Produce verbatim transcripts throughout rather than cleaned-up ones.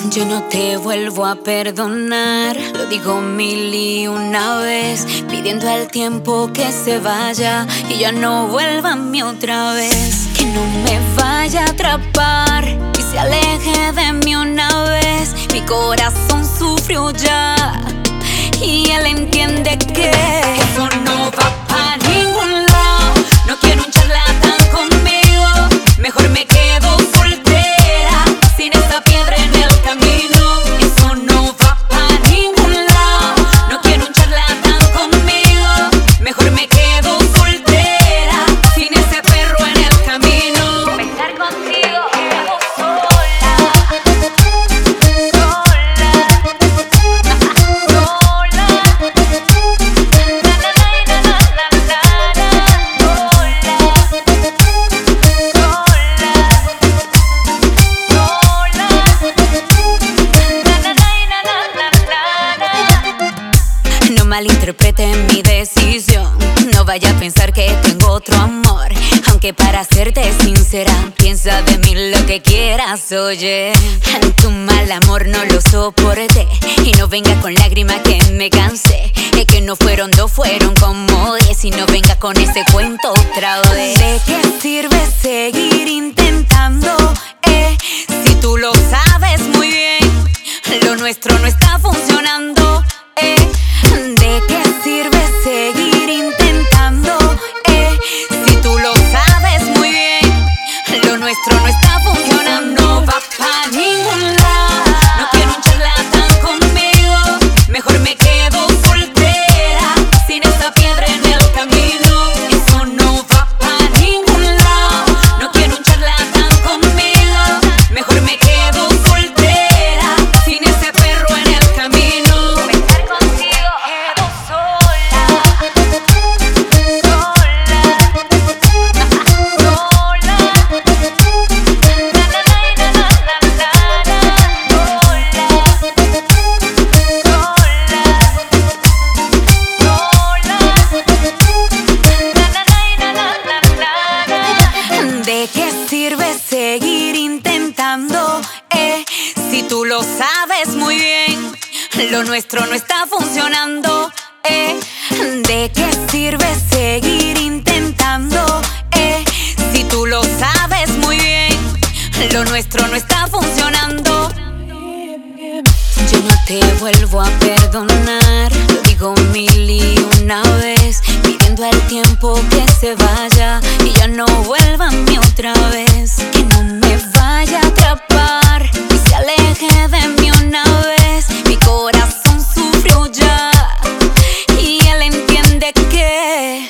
Yo no te vuelvo a perdonar, lo digo mil y una vez, pidiendo al tiempo que se vaya y ya no vuelva a mí otra vez. Que no me vaya a atrapar y se aleje de mí una vez. Mi corazón sufrió ya y él entiende que eso no va pa' ningún lado. No quiero un charlatán conmigo, mejor me quedo soltera sin esa piedra en el camino. Eso no va pa' ningún lado. No quiero un charlatán conmigo, mejor me quedo soltera sin ese perro en el camino. Estar contigo quedo sola, sola, sola. No malinterpreten mi decisión, no vaya a pensar que tengo otro amor. Aunque para serte sincera, piensa de mí lo que quieras, oye. Tu mal amor no lo soporté y no venga con lágrimas que me cansé. Es que no fueron dos, fueron como diez. Y no venga con ese cuento otra vez. ¿De qué sirve seguir intentando? Eh, si tú lo sabes muy bien, lo nuestro no está funcionando. Eh, ¿de qué sirve seguir intentando? Eh, si tú lo sabes muy bien, lo nuestro no está funcionando. No va pa' ningún lado. No quiero un charlatán conmigo, mejor me quedo soltera sin esa piedra en el camino. Eso no va pa' ningún lado. No quiero un charlatán conmigo, mejor me quedo soltera sin ese perro en el camino. Estar contigo quedo sola, sola, ¿de qué sirve seguir intentando? Eh, si tú lo sabes muy bien, lo nuestro no está funcionando. Eh, ¿de qué sirve seguir intentando? Eh, si tú lo sabes muy bien, lo nuestro no está funcionando. Yo no te vuelvo a perdonar, lo digo mil y una vez, pidiendo al tiempo que se vaya y ya no vuelva a mí otra vez. Que no me vaya a atrapar y se aleje de mí una vez. Mi corazón sufrió ya y él entiende que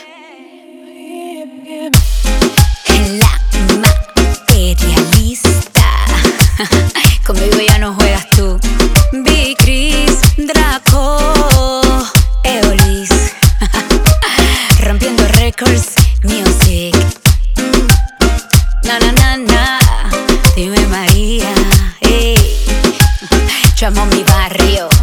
la materialista conmigo ya no juegas tú. Big Chris, Draco, Eolis, rompiendo records, music. Mm. Na na na na, dime María, hey. Yo amo mi barrio.